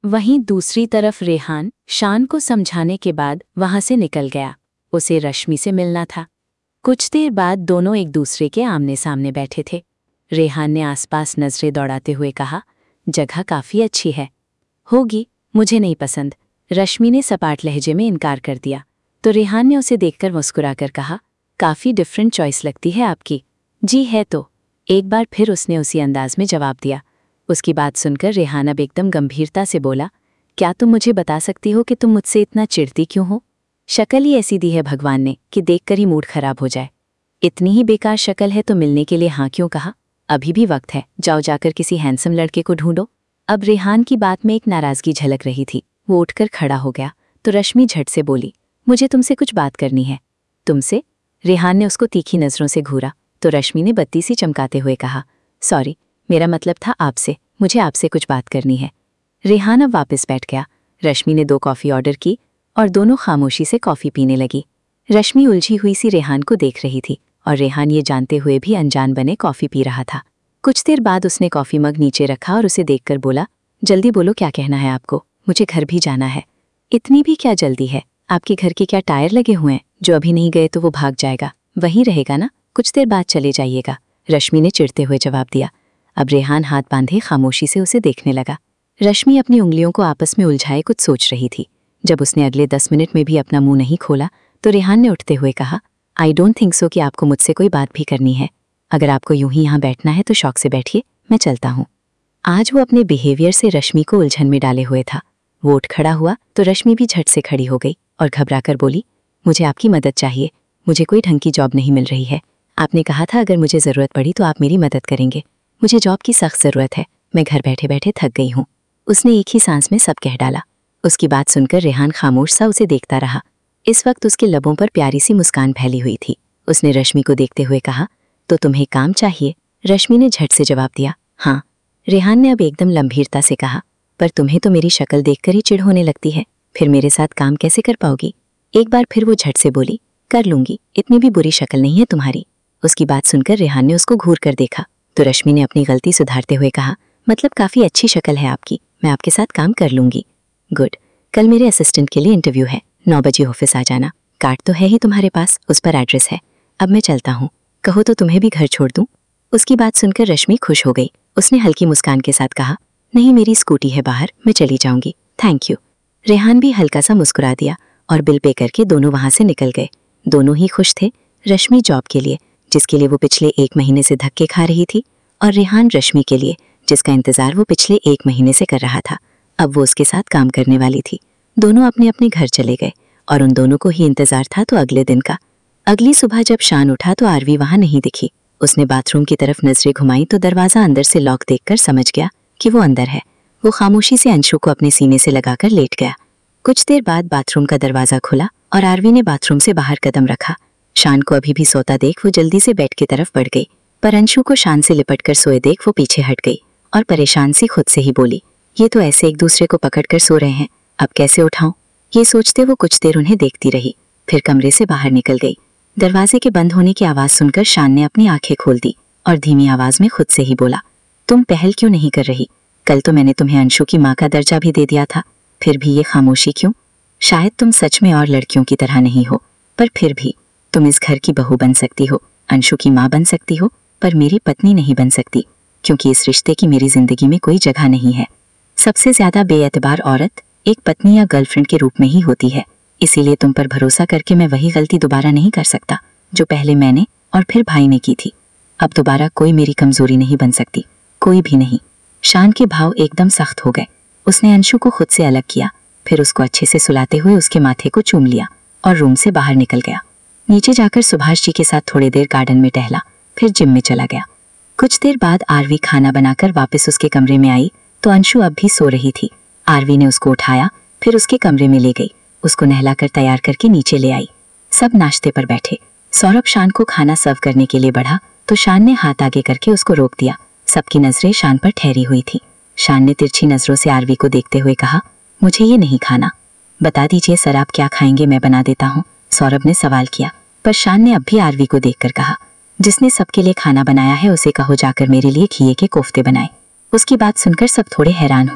वहीं दूसरी तरफ रेहान शान को समझाने के बाद वहां से निकल गया। उसे रश्मि से मिलना था। कुछ देर बाद दोनों एक दूसरे के आमने सामने बैठे थे। रेहान ने आसपास नजरें दौड़ाते हुए कहा, जगह काफी अच्छी है। होगी, मुझे नहीं पसंद। रश्मि ने सपाट लहजे में इनकार कर दिया। तो रेहान ने उसे देखकर मुस्कुराकर कहा, काफी डिफरेंट चॉइस लगती है आपकी। जी है तो। एक बार फिर उसने उसी अंदाज में जवाब दिया। उसकी बात सुनकर रेहान अब एकदम गंभीरता से बोला, क्या तुम मुझे बता सकती हो कि तुम मुझसे इतना चिढ़ती क्यों हो? शक्ल ही ऐसी दी है भगवान ने कि देखकर ही मूड खराब हो जाए। इतनी ही बेकार शक्ल है तो मिलने के लिए हाँ क्यों कहा? अभी भी वक्त है, जाओ जाकर किसी हैंडसम लड़के को ढूंढो। अब रेहान की बात में एक नाराजगी झलक रही थी। वो उठकर खड़ा हो गया तो रश्मि झट से बोली, मुझे तुमसे कुछ बात करनी है। तुमसे? रेहान ने उसको तीखी नजरों से घूरा तो रश्मि ने बत्ती सी चमकाते हुए कहा, सॉरी, मेरा मतलब था आपसे, मुझे आपसे कुछ बात करनी है। रेहान अब वापस बैठ गया। रश्मि ने 2 कॉफ़ी ऑर्डर की और दोनों खामोशी से कॉफ़ी पीने लगी। रश्मि उलझी हुई सी रेहान को देख रही थी और रेहान ये जानते हुए भी अनजान बने कॉफ़ी पी रहा था। कुछ देर बाद उसने कॉफ़ी मग नीचे रखा और उसे देखकर बोला, जल्दी बोलो, क्या कहना है आपको? मुझे घर भी जाना है। इतनी भी क्या जल्दी है? आपके घर के क्या टायर लगे हुए हैं? जो अभी नहीं गए तो वो भाग जाएगा, वहीं रहेगा ना? कुछ देर बाद चले जाइएगा, रश्मि ने चिढ़ते हुए जवाब दिया। अब रेहान हाथ बांधे खामोशी से उसे देखने लगा। रश्मि अपनी उंगलियों को आपस में उलझाए कुछ सोच रही थी। जब उसने अगले 10 मिनट में भी अपना मुंह नहीं खोला तो रेहान ने उठते हुए कहा, आई डोंट थिंक सो कि आपको मुझसे कोई बात भी करनी है। अगर आपको यूं ही यहाँ बैठना है तो शौक से बैठिए, मैं चलता हूँ। आज वो अपने बिहेवियर से रश्मि को उलझन में डाले हुए था। वो उठ खड़ा हुआ तो रश्मि भी झट से खड़ी हो गई और घबराकर बोली, मुझे आपकी मदद चाहिए। मुझे कोई ढंग की जॉब नहीं मिल रही है। आपने कहा था अगर मुझे ज़रूरत पड़ी तो आप मेरी मदद करेंगे। मुझे जॉब की सख्त ज़रूरत है। मैं घर बैठे बैठे थक गई हूँ। उसने एक ही सांस में सब कह डाला। उसकी बात सुनकर रेहान खामोश सा उसे देखता रहा। इस वक्त उसके लबों पर प्यारी सी मुस्कान फैली हुई थी। उसने रश्मि को देखते हुए कहा, तो तुम्हें काम चाहिए? रश्मि ने झट से जवाब दिया, हाँ। रेहान ने अब एकदम गंभीरता से कहा, पर तुम्हें तो मेरी शक्ल देखकर ही चिढ़ होने लगती है। फिर मेरे साथ काम कैसे कर पाओगी? एक बार फिर वो झट से बोली, कर लूंगी, इतनी भी बुरी शक्ल नहीं है तुम्हारी। उसकी बात सुनकर रेहान ने उसको घूर कर देखा तो रश्मि ने अपनी गलती सुधारते हुए कहा, मतलब काफ़ी अच्छी शक्ल है आपकी, मैं आपके साथ काम कर लूंगी। गुड, कल मेरे असिस्टेंट के लिए इंटरव्यू है, 9 बजे ऑफिस आ जाना। कार्ड तो है ही तुम्हारे पास, उस पर एड्रेस है। अब मैं चलता हूँ, कहो तो तुम्हें भी घर छोड़ दूँ? उसकी बात सुनकर रश्मि खुश हो गई। उसने हल्की मुस्कान के साथ कहा, नहीं, मेरी स्कूटी है बाहर, मैं चली जाऊंगी, थैंक यू। रेहान भी हल्का सा मुस्कुरा दिया और बिल पे करके दोनों वहां से निकल गए। दोनों ही खुश थे। रश्मि जॉब के लिए, जिसके लिए वो पिछले 1 महीने से धक्के खा रही थी, और रेहान रश्मि के लिए, जिसका इंतजार वो पिछले 1 महीने से कर रहा था। अब वो उसके साथ काम करने वाली थी। दोनों अपने अपने घर चले गए और उन दोनों को ही इंतजार था तो अगले दिन का। अगली सुबह जब शान उठा तो आरवी वहां नहीं दिखी। उसने बाथरूम की तरफ नजरें घुमाई तो दरवाजा अंदर से लॉक देखकर समझ गया कि वो अंदर है। वो खामोशी से अंशु को अपने सीने से लगाकर लेट गया। कुछ देर बाद बाथरूम का दरवाजा खुला और आरवी ने बाथरूम से बाहर कदम रखा। शान को अभी भी सोता देख वो जल्दी से बेड की तरफ बढ़ गई, पर अंशु को शान से लिपटकर सोए देख वो पीछे हट गई और परेशान सी खुद से ही बोली, ये तो ऐसे एक दूसरे को पकड़कर सो रहे हैं, अब कैसे उठाऊं? ये सोचते वो कुछ देर उन्हें देखती रही, फिर कमरे से बाहर निकल गई। दरवाजे के बंद होने की आवाज सुनकर शान ने अपनी आंखें खोल दी और धीमी आवाज में खुद से ही बोला, तुम पहल क्यों नहीं कर रही? कल तो मैंने तुम्हें अंशु की माँ का दर्जा भी दे दिया था, फिर भी ये खामोशी क्यों? शायद तुम सच में और लड़कियों की तरह नहीं हो, पर फिर भी तुम इस घर की बहू बन सकती हो, अंशु की माँ बन सकती हो, पर मेरी पत्नी नहीं बन सकती, क्योंकि इस रिश्ते की मेरी जिंदगी में कोई जगह नहीं है। सबसे ज्यादा बेएतबार औरत एक पत्नी या गर्लफ्रेंड के रूप में ही होती है। इसीलिए तुम पर भरोसा करके मैं वही गलती दोबारा नहीं कर सकता जो पहले मैंने और फिर भाई ने की थी। अब दोबारा कोई मेरी कमजोरी नहीं बन सकती, कोई भी नहीं। शान के भाव एकदम सख्त हो गए। उसने अंशु को खुद से अलग किया, फिर उसको अच्छे से सुलाते हुए उसके माथे को चूम लिया और रूम से बाहर निकल गया। नीचे जाकर सुभाष जी के साथ थोड़ी देर गार्डन में टहला, फिर जिम में चला गया। कुछ देर बाद आरवी खाना बनाकर वापस उसके कमरे में आई तो अंशु अब भी सो रही थी। आरवी ने उसको उठाया, फिर उसके कमरे में ले गई, उसको नहलाकर तैयार करके नीचे ले आई। सब नाश्ते पर बैठे। सौरभ शान को खाना सर्व करने के लिए बढ़ा तो शान ने हाथ आगे करके उसको रोक दिया। सबकी नजरें शान पर ठहरी हुई थी। शान ने तिरछी नजरों से आरवी को देखते हुए कहा, मुझे ये नहीं खाना। बता दीजिए सर, आप क्या खाएंगे, मैं बना देता हूँ, सौरभ ने सवाल किया। पर शान ने अब भी आरवी को देखकर कहा, जिसने सबके लिए खाना बनाया है उसे कहो जाकर मेरे लिए घिये के कोफ्ते बनाए। उसकी बात सुनकर सब थोड़े हैरान हुए,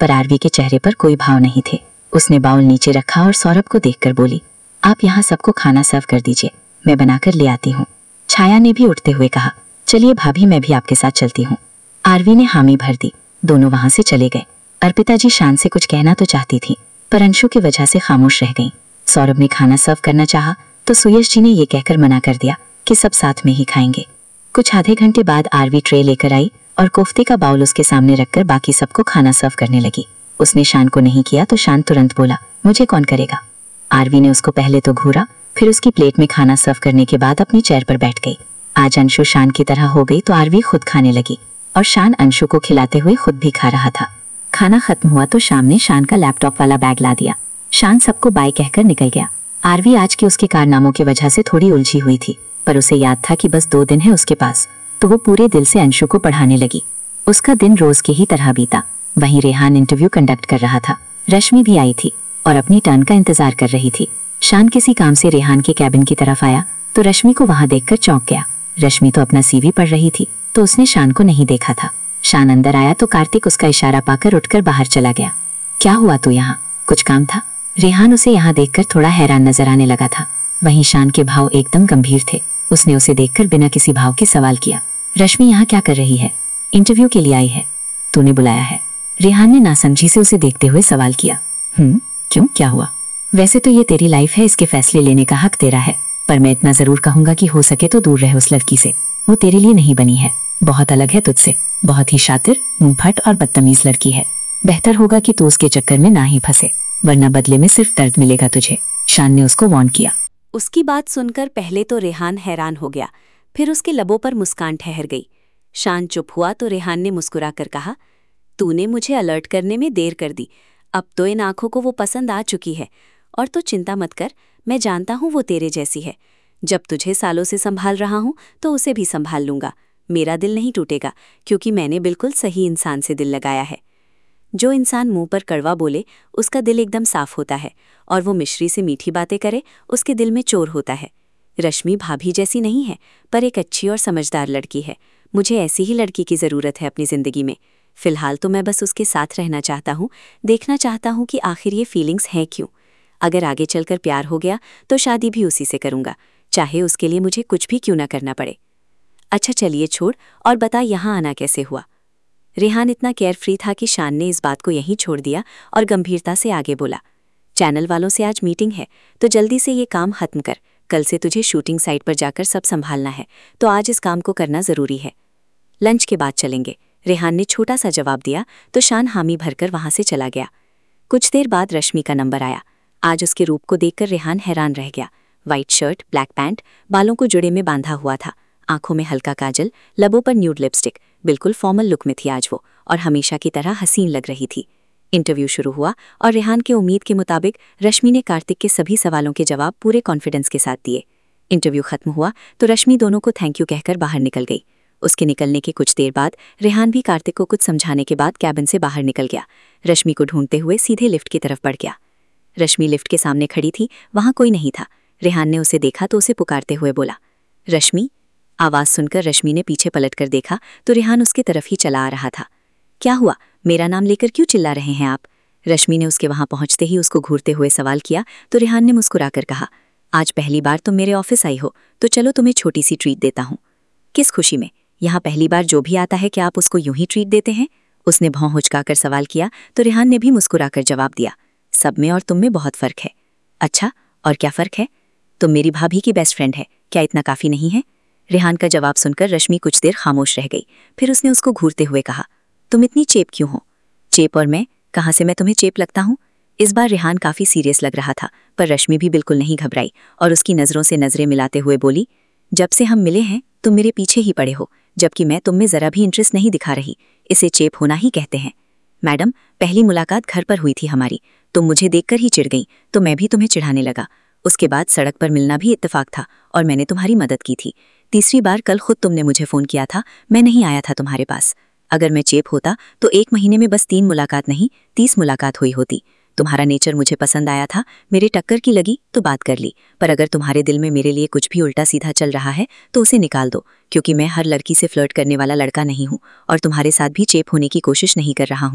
पर आरवी के चेहरे पर कोई भाव नहीं थे। उसने बाउल नीचे रखा और सौरभ को देखकर बोली, आप यहाँ सबको खाना सर्व कर दीजिए, मैं बनाकर ले आती हूँ। छाया ने भी उठते हुए कहा, चलिए भाभी, मैं भी आपके साथ चलती हूँ। आरवी ने हामी भर दी। दोनों वहां से चले गए। अर्पिता जी शान से कुछ कहना तो चाहती थी, पर अंशु की वजह से खामोश रह गईं। सौरभ ने खाना सर्व करना चाहा तो सुयश जी ने ये कहकर मना कर दिया कि सब साथ में ही खाएंगे। कुछ आधे घंटे बाद आरवी ट्रे लेकर आई और कोफ्ते का बाउल उसके सामने रखकर बाकी सबको खाना सर्व करने लगी। उसने शान को नहीं किया तो शान तुरंत बोला, मुझे कौन करेगा। आरवी ने उसको पहले तो घूरा, फिर उसकी प्लेट में खाना सर्व करने के बाद अपनी चेयर पर बैठ गई। आज अंशु शान की तरह हो गई तो आरवी खुद खाने लगी और शान अंशु को खिलाते हुए खुद भी खा रहा था। खाना खत्म हुआ तो शाम ने शान का लैपटॉप वाला बैग ला दिया। शान सबको बाय कहकर निकल गया। आरवी आज के उसके कारनामों की वजह से थोड़ी उलझी हुई थी, पर उसे याद था कि बस 2 दिन है उसके पास, तो वो पूरे दिल से अंशु को पढ़ाने लगी। उसका दिन रोज की ही तरह बीता। वहीं रेहान इंटरव्यू कंडक्ट कर रहा था। रश्मि भी आई थी और अपनी टर्न का इंतजार कर रही थी। शान किसी काम से रेहान के कैबिन की तरफ आया तो रश्मि को वहां देखकर चौंक गया। रश्मि तो अपना सीवी पढ़ रही थी, तो उसने शान को नहीं देखा था। शान अंदर आया तो कार्तिक उसका इशारा पाकर उठकर बाहर चला गया। क्या हुआ तू यहाँ, कुछ काम था? रेहान उसे यहाँ देखकर थोड़ा हैरान नजर आने लगा था। वहीं शान के भाव एकदम गंभीर थे। उसने उसे देखकर बिना किसी भाव के सवाल किया, रश्मि यहाँ क्या कर रही है? इंटरव्यू के लिए आई है। तूने बुलाया है? रेहान ने नासमझी से उसे देखते हुए सवाल किया। क्यों, क्या हुआ? वैसे तो ये तेरी लाइफ है, इसके फैसले लेने का हक तेरा है, पर मैं इतना जरूर कहूंगा कि हो सके तो दूर रहे उस लड़की से। वो तेरे लिए नहीं बनी है, बहुत अलग है तुझसे, बहुत ही शातिर, मुंहफट और बदतमीज लड़की है। बेहतर होगा कि तू उसके चक्कर में ना ही फंसे, वरना बदले में सिर्फ दर्द मिलेगा तुझे, शान ने उसको वार्न किया। उसकी बात सुनकर पहले तो रेहान हैरान हो गया, फिर उसके लबों पर मुस्कान ठहर गई। शान चुप हुआ तो रेहान ने मुस्कुराकर कहा, तूने मुझे अलर्ट करने में देर कर दी। अब तो इन आंखों को वो पसंद आ चुकी है, और तो चिंता मत कर, मैं जानता हूँ वो तेरे जैसी है। जब तुझे सालों से संभाल रहा हूँ तो उसे भी संभाल लूंगा। मेरा दिल नहीं टूटेगा, क्योंकि मैंने बिल्कुल सही इंसान से दिल लगाया है। जो इंसान मुंह पर कड़वा बोले उसका दिल एकदम साफ होता है, और वो मिश्री से मीठी बातें करे उसके दिल में चोर होता है। रश्मि भाभी जैसी नहीं है, पर एक अच्छी और समझदार लड़की है। मुझे ऐसी ही लड़की की ज़रूरत है अपनी ज़िंदगी में। फ़िलहाल तो मैं बस उसके साथ रहना चाहता हूँ, देखना चाहता हूँ कि आखिर ये फीलिंग्स हैं क्यों। अगर आगे चलकर प्यार हो गया तो शादी भी उसी से करूँगा, चाहे उसके लिए मुझे कुछ भी क्यों ना करना पड़े। अच्छा चलिए छोड़, और बता यहाँ आना कैसे हुआ? रेहान इतना केयरफ्री था कि शान ने इस बात को यहीं छोड़ दिया और गंभीरता से आगे बोला, चैनल वालों से आज मीटिंग है, तो जल्दी से ये काम खत्म कर। कल से तुझे शूटिंग साइट पर जाकर सब संभालना है, तो आज इस काम को करना ज़रूरी है। लंच के बाद चलेंगे, रेहान ने छोटा सा जवाब दिया तो शान हामी भरकर वहां से चला गया। कुछ देर बाद रश्मि का नंबर आया। आज उसके रूप को देखकर रेहान हैरान रह गया। वाइट शर्ट, ब्लैक पैंट, बालों को जुड़े में बांधा हुआ था, आंखों में हल्का काजल, लबों पर न्यूड लिपस्टिक, बिल्कुल फॉर्मल लुक में थी आज वो, और हमेशा की तरह हसीन लग रही थी। इंटरव्यू शुरू हुआ और रेहान के उम्मीद के मुताबिक रश्मि ने कार्तिक के सभी सवालों के जवाब पूरे कॉन्फिडेंस के साथ दिए। इंटरव्यू खत्म हुआ तो रश्मि दोनों को थैंक यू कहकर बाहर निकल गई। उसके निकलने के कुछ देर बाद रेहान भी कार्तिक को कुछ समझाने के बाद कैबिन से बाहर निकल गया। रश्मि को ढूंढते हुए सीधे लिफ्ट की तरफ बढ़ गया। रश्मि लिफ्ट के सामने खड़ी थी, वहां कोई नहीं था। रेहान ने उसे देखा तो उसे पुकारते हुए बोला, रश्मि। आवाज सुनकर रश्मि ने पीछे पलटकर देखा तो रेहान उसकी तरफ ही चला आ रहा था। क्या हुआ, मेरा नाम लेकर क्यों चिल्ला रहे हैं आप? रश्मि ने उसके वहां पहुंचते ही उसको घूरते हुए सवाल किया तो रेहान ने मुस्कुराकर कहा, आज पहली बार तुम मेरे ऑफिस आई हो, तो चलो तुम्हें छोटी सी ट्रीट देता हूँ। किस खुशी में? यहाँ पहली बार जो भी आता है क्या आप उसको यूं ही ट्रीट देते हैं? उसने भौं हुचकाकर सवाल किया तो रेहान ने भी मुस्कुराकर जवाब दिया, सब में और तुम में बहुत फर्क है। अच्छा, और क्या फर्क है? तुम मेरी भाभी की बेस्ट फ्रेंड है, क्या इतना काफी नहीं है? रेहान का जवाब सुनकर रश्मि कुछ देर खामोश रह गई, फिर उसने उसको घूरते हुए कहा, तुम इतनी चेप क्यों हो? चेप और मैं, कहाँ से मैं तुम्हें चेप लगता हूँ? इस बार रेहान काफी सीरियस लग रहा था, पर रश्मि भी बिल्कुल नहीं घबराई और उसकी नजरों से नजरें मिलाते हुए बोली, जब से हम मिले हैं तुम मेरे पीछे ही पड़े हो, जबकि मैं तुम में जरा भी इंटरेस्ट नहीं दिखा रही। इसे चेप होना ही कहते हैं। मैडम, पहली मुलाकात घर पर हुई थी हमारी, तुम मुझे देखकर ही चिढ़ गई तो मैं भी तुम्हें चिढ़ाने लगा। उसके बाद सड़क पर मिलना भी इत्तेफाक था और मैंने तुम्हारी मदद की थी। तीसरी बार कल खुद तुमने मुझे फ़ोन किया था, मैं नहीं आया था तुम्हारे पास। अगर मैं चेप होता तो 1 महीने में बस 3 मुलाकात नहीं 30 मुलाकात हुई होती। तुम्हारा नेचर मुझे पसंद आया था, मेरे टक्कर की लगी तो बात कर ली, पर अगर तुम्हारे दिल में मेरे लिए कुछ भी उल्टा सीधा चल रहा है तो उसे निकाल दो, क्योंकि मैं हर लड़की से फ्लर्ट करने वाला लड़का नहीं हूँ और तुम्हारे साथ भी चेप होने की कोशिश नहीं कर रहा हूँ।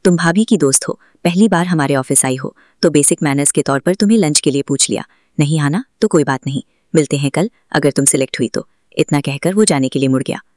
तुम भाभी की दोस्त हो, पहली बार हमारे ऑफिस आई हो, तो बेसिक मैनर्स के तौर पर तुम्हें लंच के लिए पूछ लिया। नहीं आना तो कोई बात नहीं, मिलते हैं कल, अगर तुम सिलेक्ट हुई तो। इतना कहकर वो जाने के लिए मुड़ गया।